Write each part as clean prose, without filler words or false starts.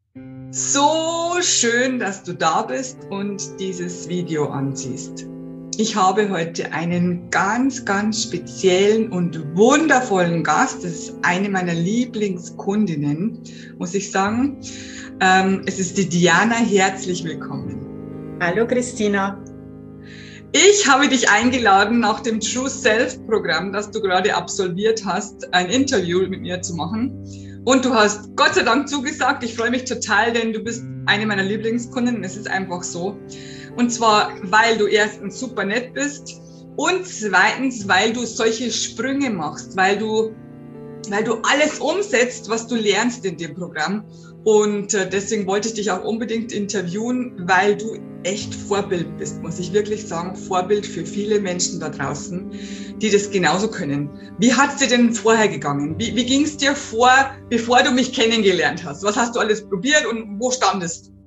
So schön, dass du da bist und dieses Video ansiehst. Ich habe heute einen ganz, ganz speziellen und wundervollen Gast. Das ist eine meiner Lieblingskundinnen, muss ich sagen. Es ist die Diana. Herzlich willkommen. Hallo Christina. Ich habe dich eingeladen, nach dem True Self Programm, das du gerade absolviert hast, ein Interview mit mir zu machen. Und du hast Gott sei Dank zugesagt. Ich freue mich total, denn du bist eine meiner Lieblingskunden. Es ist einfach so. Und zwar, weil du erstens super nett bist und zweitens, weil du solche Sprünge machst, weil du alles umsetzt, was du lernst in dem Programm. Und deswegen wollte ich dich auch unbedingt interviewen, weil du echt Vorbild bist, muss ich wirklich sagen. Vorbild für viele Menschen da draußen, die das genauso können. Wie hat es dir denn vorher gegangen? Wie ging es dir vor, bevor du mich kennengelernt hast? Was hast du alles probiert und wo standest du?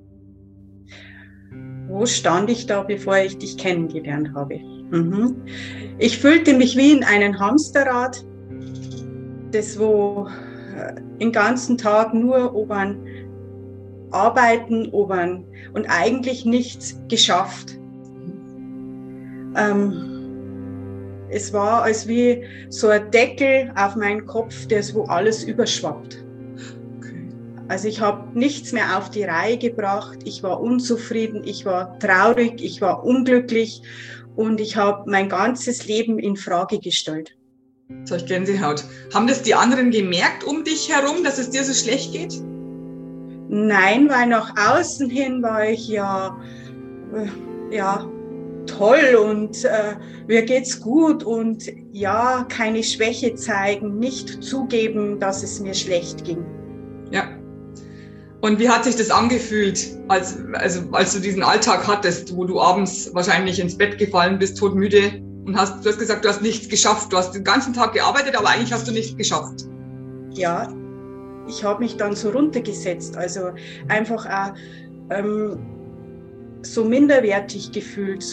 Wo stand ich da, bevor ich dich kennengelernt habe? Ich fühlte mich wie in einem Hamsterrad, das wo den ganzen Tag nur arbeiten, und eigentlich nichts geschafft. Es war als wie so ein Deckel auf meinen Kopf, wo alles überschwappt. Okay. Also ich habe nichts mehr auf die Reihe gebracht, ich war unzufrieden, ich war traurig, ich war unglücklich und ich habe mein ganzes Leben in Frage gestellt. So, ich Gänsehaut. Haben das die anderen gemerkt um dich herum, dass es dir so schlecht geht? Nein, weil nach außen hin war ich ja toll und mir geht's gut und ja, keine Schwäche zeigen, nicht zugeben, dass es mir schlecht ging. Ja. Und wie hat sich das angefühlt, als du diesen Alltag hattest, wo du abends wahrscheinlich ins Bett gefallen bist, todmüde und du hast gesagt, du hast nichts geschafft. Du hast den ganzen Tag gearbeitet, aber eigentlich hast du nichts geschafft. Ja, ich habe mich dann so runtergesetzt, also einfach auch so minderwertig gefühlt,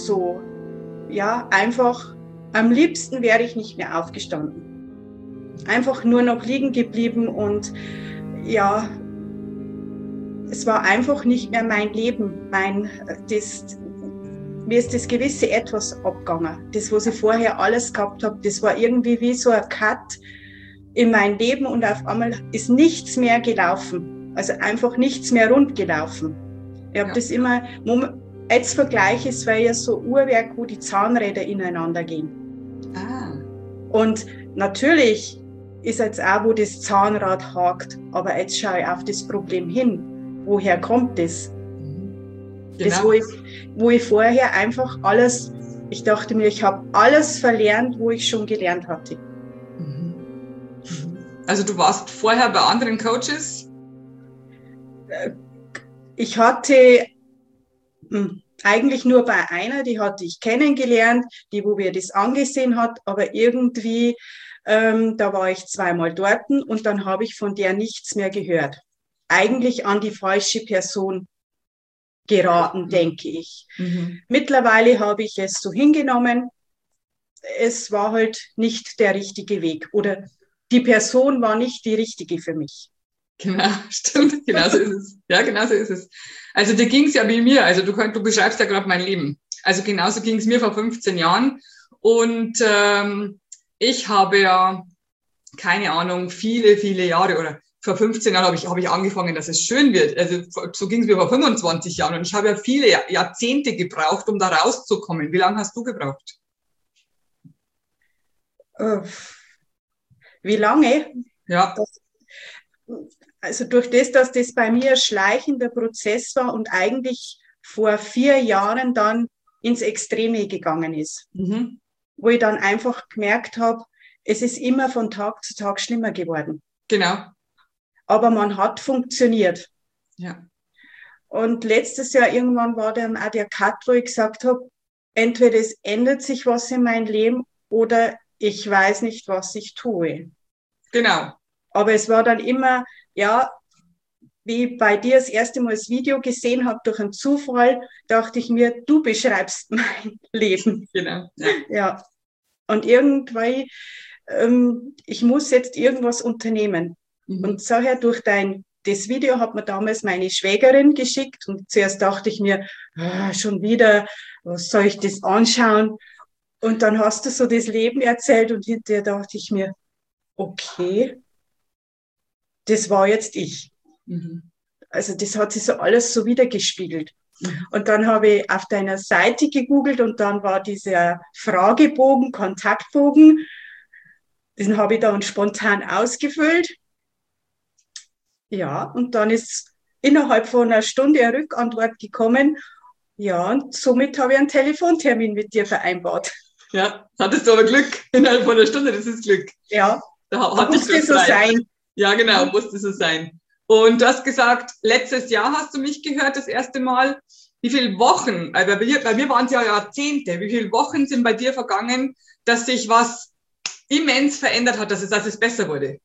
einfach am liebsten wäre ich nicht mehr aufgestanden. Einfach nur noch liegen geblieben und ja, es war einfach nicht mehr mein Leben, mir ist das gewisse Etwas abgegangen. Das, was ich vorher alles gehabt habe, das war irgendwie wie so ein Cut in mein Leben und auf einmal ist nichts mehr gelaufen. Also einfach nichts mehr rund gelaufen. Ich habe das immer, als Vergleich ist, weil ja so Uhrwerk, wo die Zahnräder ineinander gehen. Und natürlich ist jetzt auch, wo das Zahnrad hakt, aber jetzt schaue ich auf das Problem hin. Woher kommt das? Genau. Das, wo ich vorher einfach alles, ich dachte mir, ich habe alles verlernt, wo ich schon gelernt hatte. Also du warst vorher bei anderen Coaches? Ich hatte eigentlich nur bei einer, die hatte ich kennengelernt, wo mir das angesehen hat, aber irgendwie, da war ich zweimal dort und dann habe ich von der nichts mehr gehört. Eigentlich an die falsche Person geraten, denke ich. Mittlerweile habe ich es so hingenommen, es war halt nicht der richtige Weg oder die Person war nicht die richtige für mich. Genau, stimmt, genau so ist es. Ja, genau so ist es. Also dir ging es ja wie mir, also du beschreibst ja gerade mein Leben. Also genauso ging es mir vor 15 Jahren und ich habe ja, keine Ahnung, viele Jahre oder vor 15 Jahren habe ich angefangen, dass es schön wird. Also so ging es mir vor 25 Jahren und ich habe ja viele Jahrzehnte gebraucht, um da rauszukommen. Wie lange hast du gebraucht? Wie lange? Ja. Also durch das, dass das bei mir ein schleichender Prozess war und eigentlich vor 4 Jahren dann ins Extreme gegangen ist. Wo ich dann einfach gemerkt habe, es ist immer von Tag zu Tag schlimmer geworden. Genau. Aber man hat funktioniert. Ja. Und letztes Jahr irgendwann war dann auch der Cut, wo ich gesagt habe, entweder es ändert sich was in meinem Leben oder ich weiß nicht, was ich tue. Genau. Aber es war dann immer, ja, wie ich bei dir das erste Mal das Video gesehen habe, durch einen Zufall, dachte ich mir, du beschreibst mein Leben. Genau. Ja. Und ich muss jetzt irgendwas unternehmen. Und daher durch das Video hat mir damals meine Schwägerin geschickt und zuerst dachte ich mir, schon wieder, was soll ich das anschauen? Und dann hast du so das Leben erzählt und hinterher dachte ich mir, okay, das war jetzt ich. Mhm. Also das hat sich so alles so wiedergespiegelt. Mhm. Und dann habe ich auf deiner Seite gegoogelt und dann war dieser Fragebogen, Kontaktbogen, den habe ich dann spontan ausgefüllt. Ja, und dann ist innerhalb von einer Stunde eine Rückantwort gekommen. Ja, und somit habe ich einen Telefontermin mit dir vereinbart. Ja, hattest du aber Glück innerhalb von einer Stunde, das ist Glück. Ja, Da musste so sein. Ja, genau, musste so sein. Und du hast gesagt, letztes Jahr hast du mich gehört, das erste Mal. Wie viele Wochen, bei mir waren es ja Jahrzehnte, wie viele Wochen sind bei dir vergangen, dass sich was immens verändert hat, dass es besser wurde?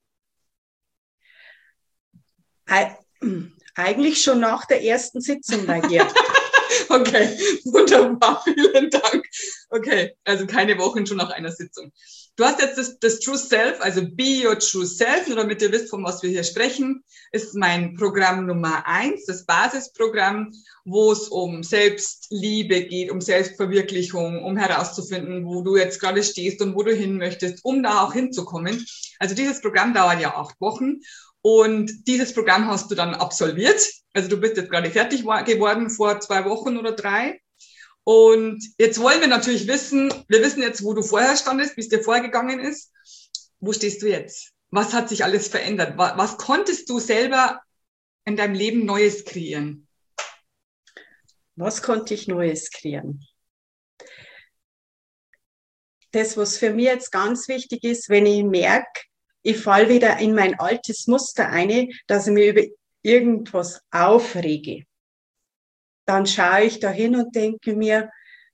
Eigentlich schon nach der ersten Sitzung bei dir. Okay, wunderbar, vielen Dank. Okay, also keine Wochen, schon nach einer Sitzung. Du hast jetzt das True Self, also Be Your True Self, nur damit ihr wisst, von was wir hier sprechen, ist mein Programm Nummer 1, das Basisprogramm, wo es um Selbstliebe geht, um Selbstverwirklichung, um herauszufinden, wo du jetzt gerade stehst und wo du hin möchtest, um da auch hinzukommen. Also dieses Programm dauert ja 8 Wochen. Und dieses Programm hast du dann absolviert. Also du bist jetzt gerade fertig geworden vor 2 Wochen oder 3. Und jetzt wollen wir natürlich wissen, wir wissen jetzt, wo du vorher standest, wie es dir vorgegangen ist. Wo stehst du jetzt? Was hat sich alles verändert? Was konntest du selber in deinem Leben Neues kreieren? Was konnte ich Neues kreieren? Das, was für mich jetzt ganz wichtig ist, wenn ich merke, ich falle wieder in mein altes Muster ein, dass ich mich über irgendwas aufrege. Dann schaue ich da hin und denke mir,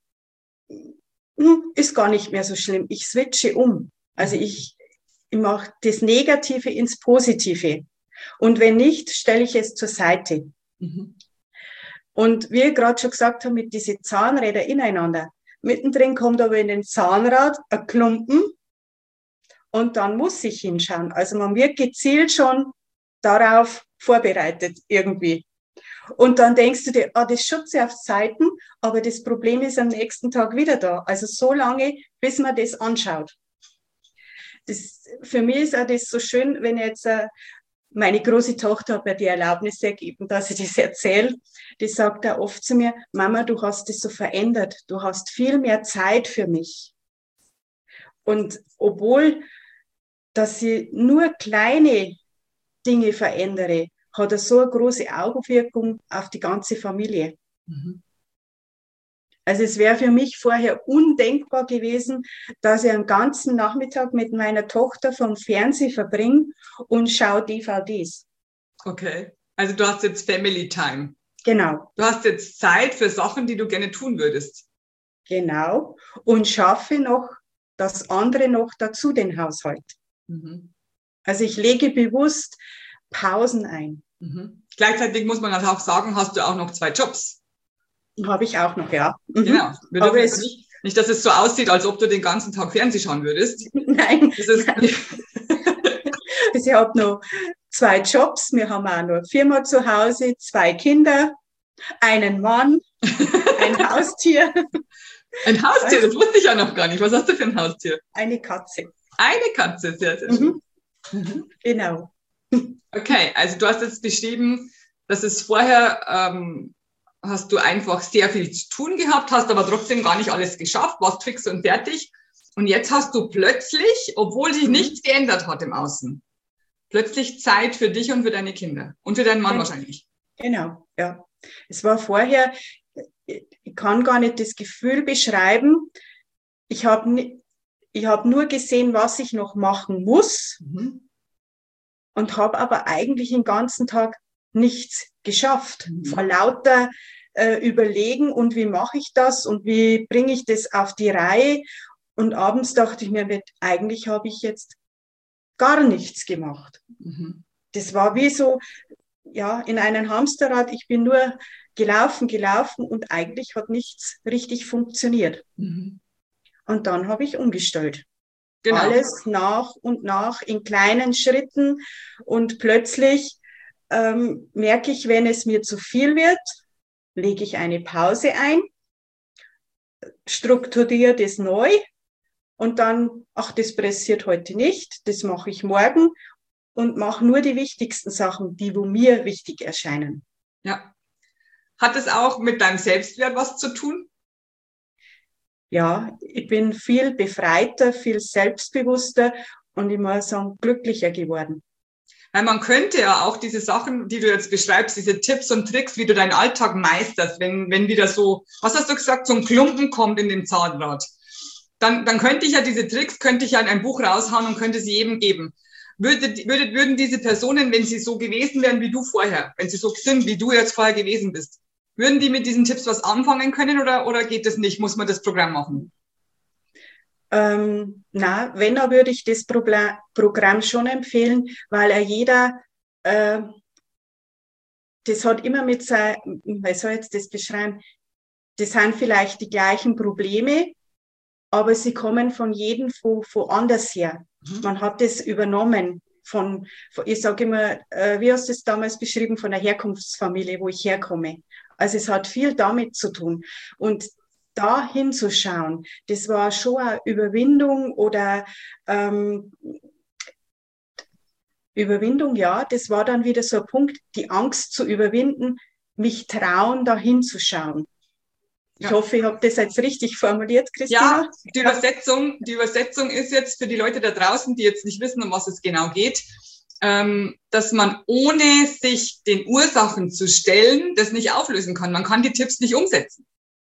ist gar nicht mehr so schlimm. Ich switche um. Also ich mache das Negative ins Positive. Und wenn nicht, stelle ich es zur Seite. Mhm. Und wie ich gerade schon gesagt habe, mit diesen Zahnrädern ineinander. Mittendrin kommt aber in den Zahnrad ein Klumpen. Und dann muss ich hinschauen. Also man wird gezielt schon darauf vorbereitet irgendwie. Und dann denkst du dir, das schubst du auf Seiten, aber das Problem ist am nächsten Tag wieder da. Also so lange, bis man das anschaut. Für mich ist auch das so schön, wenn jetzt meine große Tochter hat mir die Erlaubnis ergeben, dass ich das erzähle. Die sagt auch oft zu mir, Mama, du hast das so verändert. Du hast viel mehr Zeit für mich. Und obwohl, dass ich nur kleine Dinge verändere, hat er so eine große Augenwirkung auf die ganze Familie. Mhm. Also es wäre für mich vorher undenkbar gewesen, dass ich einen ganzen Nachmittag mit meiner Tochter vom Fernsehen verbringe und schaue DVDs. Okay, also du hast jetzt Family Time. Genau. Du hast jetzt Zeit für Sachen, die du gerne tun würdest. Genau. Und schaffe noch das andere noch dazu, den Haushalt. Mhm. Also ich lege bewusst Pausen ein. Mhm. Gleichzeitig muss man auch sagen, hast du auch noch 2 Jobs. Habe ich auch noch, ja. Mhm. Genau. Aber nicht, dass es so aussieht, als ob du den ganzen Tag Fernsehen schauen würdest. Nein. Ich habe noch 2 Jobs. Wir haben auch noch eine Firma zu Hause, 2 Kinder, einen Mann, ein Haustier. Ein Haustier, das wusste ich ja noch gar nicht. Was hast du für ein Haustier? Eine Katze. Eine Katze, sehr, sehr schön. Mhm. Genau. Okay, also du hast jetzt beschrieben, dass es vorher hast du einfach sehr viel zu tun gehabt, hast aber trotzdem gar nicht alles geschafft, warst fix und fertig. Und jetzt hast du plötzlich, obwohl sich nichts geändert hat im Außen, plötzlich Zeit für dich und für deine Kinder und für deinen Mann wahrscheinlich. Genau, ja. Es war vorher, ich kann gar nicht das Gefühl beschreiben, ich habe nur gesehen, was ich noch machen muss und habe aber eigentlich den ganzen Tag nichts geschafft. Vor lauter Überlegen und wie mache ich das und wie bringe ich das auf die Reihe. Und abends dachte ich mir, eigentlich habe ich jetzt gar nichts gemacht. Mhm. Das war wie so, ja, in einem Hamsterrad. Ich bin nur gelaufen und eigentlich hat nichts richtig funktioniert. Mhm. Und dann habe ich umgestellt. Genau. Alles nach und nach in kleinen Schritten und plötzlich merke ich, wenn es mir zu viel wird, lege ich eine Pause ein, strukturiere das neu und dann, ach, das pressiert heute nicht, das mache ich morgen und mache nur die wichtigsten Sachen, die wo mir wichtig erscheinen. Ja. Hat es auch mit deinem Selbstwert was zu tun? Ja, ich bin viel befreiter, viel selbstbewusster und ich muss sagen, glücklicher geworden. Weil man könnte ja auch diese Sachen, die du jetzt beschreibst, diese Tipps und Tricks, wie du deinen Alltag meisterst, wenn wieder so, was hast du gesagt, so ein Klumpen kommt in dem Zahnrad, dann könnte ich ja diese Tricks, könnte ich ja in ein Buch raushauen und könnte sie jedem geben. Würden diese Personen, wenn sie so gewesen wären wie du vorher, wenn sie so sind, wie du jetzt vorher gewesen bist, würden die mit diesen Tipps was anfangen können oder geht das nicht? Muss man das Programm machen? Na, wenn, dann würde ich das Programm schon empfehlen, weil jeder, das hat immer mit sein, wie soll ich jetzt das beschreiben, das sind vielleicht die gleichen Probleme, aber sie kommen von jedem woanders her. Man hat das übernommen von ich sage immer, wie hast du es damals beschrieben, von der Herkunftsfamilie, wo ich herkomme. Also es hat viel damit zu tun. Und da hinzuschauen, das war schon eine Überwindung oder Überwindung, ja, das war dann wieder so ein Punkt, die Angst zu überwinden, mich trauen, da hinzuschauen. Ich hoffe, ich habe das jetzt richtig formuliert, Christina. Ja, die Übersetzung ist jetzt für die Leute da draußen, die jetzt nicht wissen, um was es genau geht, dass man ohne sich den Ursachen zu stellen, das nicht auflösen kann. Man kann die Tipps nicht umsetzen.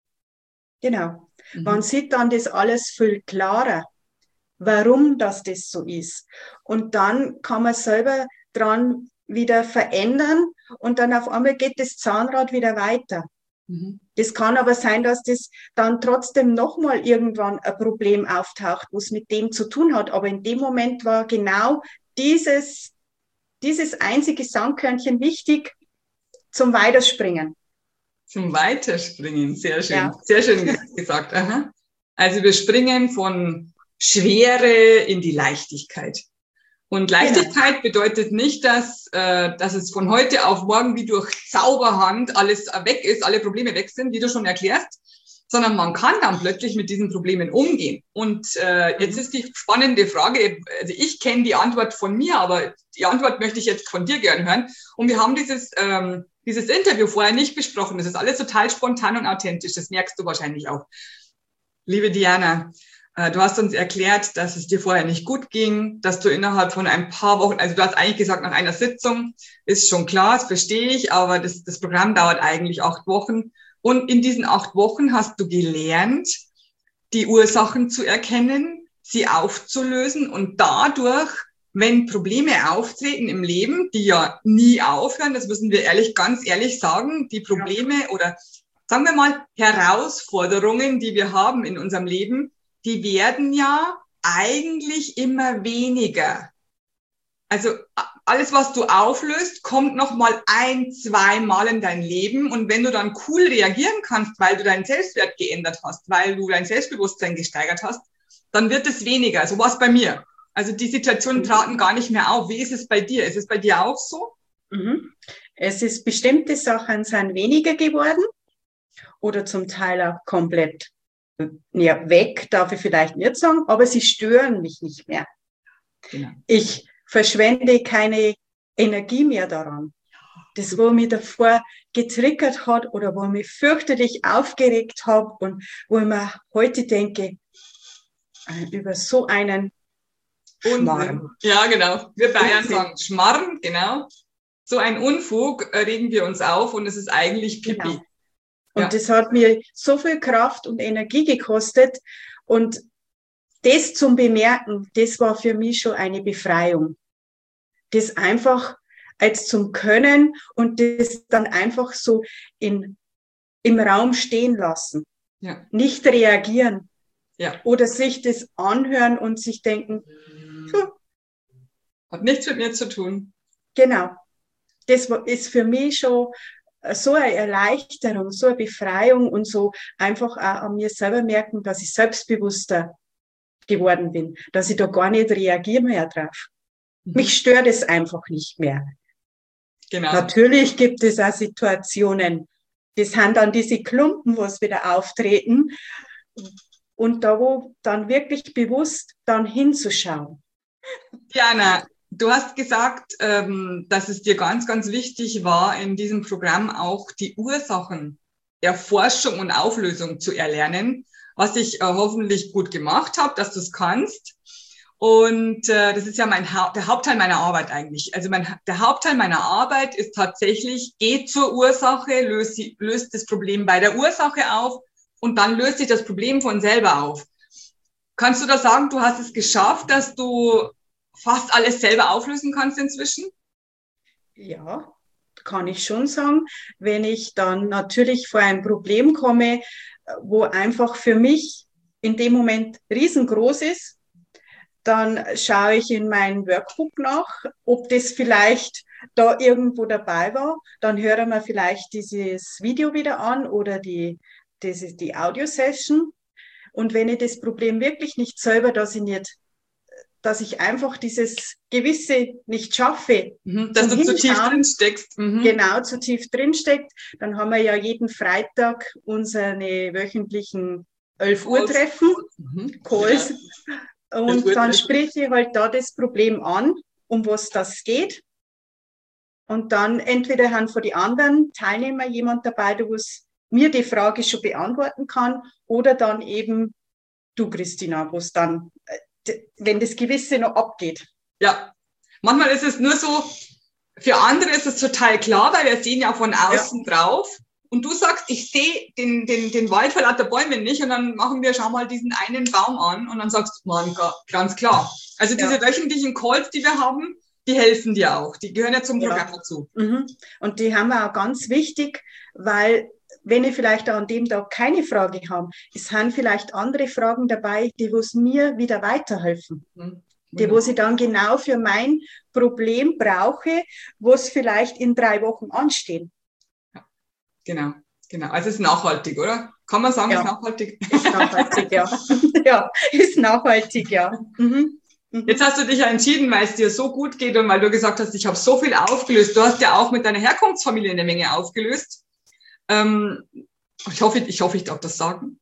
Genau. Man sieht dann das alles viel klarer, warum das so ist. Und dann kann man selber dran wieder verändern und dann auf einmal geht das Zahnrad wieder weiter. Das kann aber sein, dass das dann trotzdem nochmal irgendwann ein Problem auftaucht, was mit dem zu tun hat. Aber in dem Moment war genau dieses einzige Sandkörnchen wichtig zum Weiterspringen. Zum Weiterspringen, sehr schön. Ja. Sehr schön gesagt. Aha. Also wir springen von Schwere in die Leichtigkeit. Und Leichtigkeit bedeutet nicht, dass es von heute auf morgen wie durch Zauberhand alles weg ist, alle Probleme weg sind, wie du schon erklärst, sondern man kann dann plötzlich mit diesen Problemen umgehen. Und jetzt ist die spannende Frage, also ich kenne die Antwort von mir, aber die Antwort möchte ich jetzt von dir gern hören. Und wir haben dieses Interview vorher nicht besprochen. Das ist alles total spontan und authentisch, das merkst du wahrscheinlich auch. Liebe Diana, du hast uns erklärt, dass es dir vorher nicht gut ging, dass du innerhalb von ein paar Wochen, also du hast eigentlich gesagt, nach einer Sitzung, ist schon klar, das verstehe ich, aber das Programm dauert eigentlich 8 Wochen. Und in diesen 8 Wochen hast du gelernt, die Ursachen zu erkennen, sie aufzulösen und dadurch, wenn Probleme auftreten im Leben, die ja nie aufhören, das müssen wir ganz ehrlich sagen, die Probleme oder sagen wir mal Herausforderungen, die wir haben in unserem Leben, die werden ja eigentlich immer weniger. Also alles, was du auflöst, kommt noch mal 1-2 Mal in dein Leben. Und wenn du dann cool reagieren kannst, weil du deinen Selbstwert geändert hast, weil du dein Selbstbewusstsein gesteigert hast, dann wird es weniger. So war es bei mir. Also die Situationen traten gar nicht mehr auf. Wie ist es bei dir? Ist es bei dir auch so? Es ist, bestimmte Sachen sind weniger geworden oder zum Teil auch komplett weg, darf ich vielleicht nicht sagen, aber sie stören mich nicht mehr. Genau. Ich verschwende keine Energie mehr daran. Das, wo mich davor getriggert hat oder wo mich fürchterlich aufgeregt habe und wo ich mir heute denke, über so einen Schmarrn. Ja, genau. Wir Bayern sagen Schmarrn, genau. So ein Unfug regen wir uns auf und es ist eigentlich Pipi. Genau. Und das hat mir so viel Kraft und Energie gekostet. Und das zum Bemerken, das war für mich schon eine Befreiung. Das einfach als zum Können und das dann einfach so im Raum stehen lassen. Ja. Nicht reagieren. Ja. Oder sich das anhören und sich denken, hat nichts mit mir zu tun. Genau. Das ist für mich schon so eine Erleichterung, so eine Befreiung und so einfach auch an mir selber merken, dass ich selbstbewusster geworden bin, dass ich da gar nicht reagiere mehr drauf. Mich stört es einfach nicht mehr. Genau. Natürlich gibt es auch Situationen, das sind dann diese Klumpen, wo es wieder auftreten. Und da, wo dann wirklich bewusst dann hinzuschauen. Diana, du hast gesagt, dass es dir ganz, ganz wichtig war, in diesem Programm auch die Ursachen Erforschung und Auflösung zu erlernen, was ich hoffentlich gut gemacht habe, dass du es kannst. Und das ist ja der Hauptteil meiner Arbeit eigentlich. Also der Hauptteil meiner Arbeit ist tatsächlich, geh zur Ursache, löst das Problem bei der Ursache auf und dann löst sich das Problem von selber auf. Kannst du da sagen, du hast es geschafft, dass du fast alles selber auflösen kannst inzwischen? Ja, kann ich schon sagen. Wenn ich dann natürlich vor ein Problem komme, wo einfach für mich in dem Moment riesengroß ist, dann schaue ich in mein Workbook nach, ob das vielleicht da irgendwo dabei war. Dann hören wir vielleicht dieses Video wieder an oder die Audio-Session. Und wenn ich das Problem wirklich nicht selber dass ich einfach dieses Gewisse nicht schaffe, dass du zu tief drin steckst. Genau, zu tief drin steckt, dann haben wir ja jeden Freitag unsere wöchentlichen 11 Uhr Treffen, Calls. Ja. Und dann spreche ich halt da das Problem an, um was das geht. Und dann entweder haben von den anderen Teilnehmer jemand dabei, der mir die Frage schon beantworten kann, oder dann eben du, Christina, wo es dann, wenn das Gewisse noch abgeht. Ja, manchmal ist es nur so, für andere ist es total klar, weil wir sehen ja von außen drauf. Und du sagst, ich sehe den Wald vor lauter Bäumen nicht und dann schau mal diesen einen Baum an und dann sagst du, Mann, ganz klar. Also diese wöchentlichen Calls, die wir haben, die helfen dir auch. Die gehören ja zum Programm dazu. Und die haben wir auch ganz wichtig, weil wenn ich vielleicht an dem Tag keine Frage habe, es sind vielleicht andere Fragen dabei, die mir wieder weiterhelfen. Die, wo ich dann genau für mein Problem brauche, wo es vielleicht in 3 Wochen anstehen. Genau. Also es ist nachhaltig, oder? Kann man sagen, ja. Ist nachhaltig? Ist nachhaltig, ja. Ja, ist nachhaltig, ja. Jetzt hast du dich ja entschieden, weil es dir so gut geht und weil du gesagt hast, ich habe so viel aufgelöst. Du hast ja auch mit deiner Herkunftsfamilie eine Menge aufgelöst. Ich hoffe, ich darf das sagen.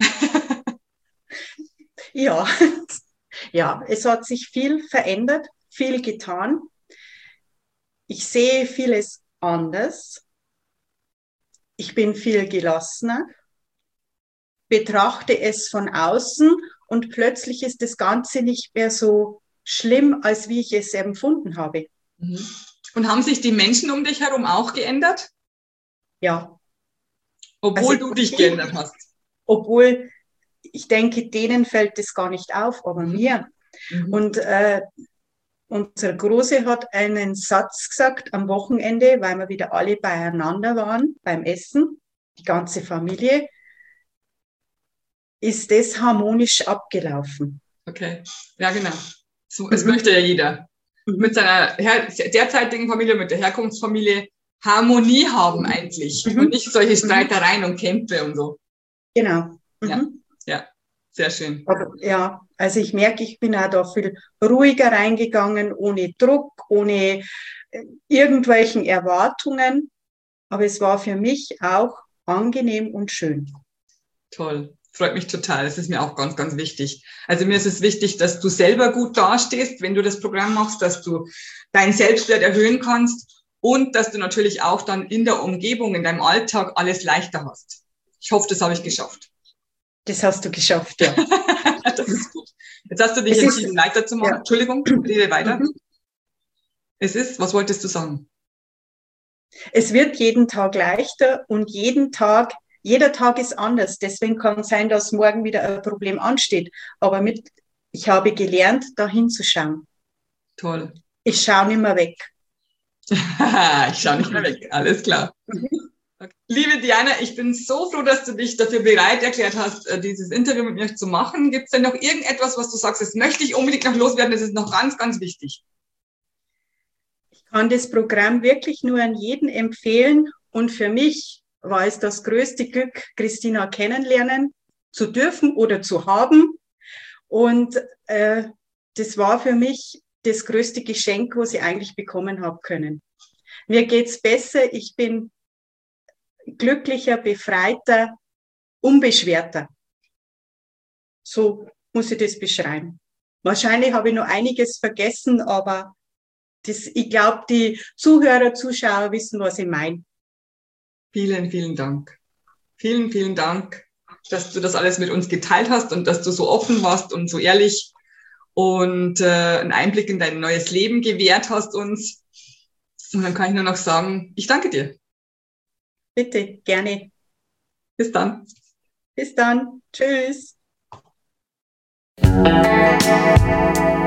Ja. Ja, es hat sich viel verändert, viel getan. Ich sehe vieles anders. Ich bin viel gelassener, betrachte es von außen und plötzlich ist das Ganze nicht mehr so schlimm, als wie ich es empfunden habe. Und haben sich die Menschen um dich herum auch geändert? Ja. Obwohl du dich geändert hast? Obwohl, ich denke, denen fällt das gar nicht auf, aber mir. Und unser Große hat einen Satz gesagt am Wochenende, weil wir wieder alle beieinander waren beim Essen, die ganze Familie. Ist das harmonisch abgelaufen? Okay, ja genau. So, es möchte ja jeder. Mit seiner derzeitigen Familie, mit der Herkunftsfamilie Harmonie haben eigentlich und nicht solche Streitereien und Kämpfe und so. Genau. Ja, sehr schön. Aber, ja, also ich merke, ich bin auch da viel ruhiger reingegangen, ohne Druck, ohne irgendwelchen Erwartungen. Aber es war für mich auch angenehm und schön. Toll. Freut mich total. Das ist mir auch ganz, ganz wichtig. Also mir ist es wichtig, dass du selber gut dastehst, wenn du das Programm machst, dass du deinen Selbstwert erhöhen kannst und dass du natürlich auch dann in der Umgebung, in deinem Alltag alles leichter hast. Ich hoffe, das habe ich geschafft. Das hast du geschafft, ja. Das ist gut. Jetzt hast du dich entschieden, weiterzumachen. Ja. Entschuldigung, rede weiter. Was wolltest du sagen? Es wird jeden Tag leichter und jeder Tag ist anders. Deswegen kann es sein, dass morgen wieder ein Problem ansteht. Aber ich habe gelernt, da hinzuschauen. Toll. Ich schaue nicht mehr weg. Ich schaue nicht mehr weg, alles klar. Okay. Liebe Diana, ich bin so froh, dass du dich dafür bereit erklärt hast, dieses Interview mit mir zu machen. Gibt es denn noch irgendetwas, was du sagst, das möchte ich unbedingt noch loswerden, das ist noch ganz, ganz wichtig? Ich kann das Programm wirklich nur an jeden empfehlen und für mich war es das größte Glück, Christina kennenlernen zu dürfen oder zu haben. Und das war für mich das größte Geschenk, was ich eigentlich bekommen habe können. Mir geht's besser, ich bin glücklicher, befreiter, unbeschwerter. So muss ich das beschreiben. Wahrscheinlich habe ich noch einiges vergessen, aber ich glaube, die Zuhörer, Zuschauer wissen, was ich meine. Vielen, vielen Dank. Vielen, vielen Dank, dass du das alles mit uns geteilt hast und dass du so offen warst und so ehrlich und einen Einblick in dein neues Leben gewährt hast uns. Und dann kann ich nur noch sagen, ich danke dir. Bitte, gerne. Bis dann. Bis dann. Tschüss.